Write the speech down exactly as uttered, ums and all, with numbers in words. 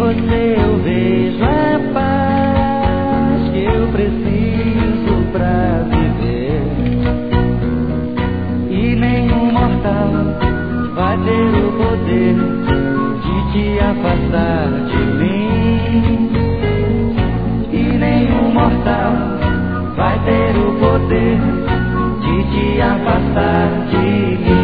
você eu vejo a paz que eu preciso pra viver. E nenhum mortal vai ter o poder de te afastar de mim. E nenhum mortal vai ter o poder de te afastar de mim.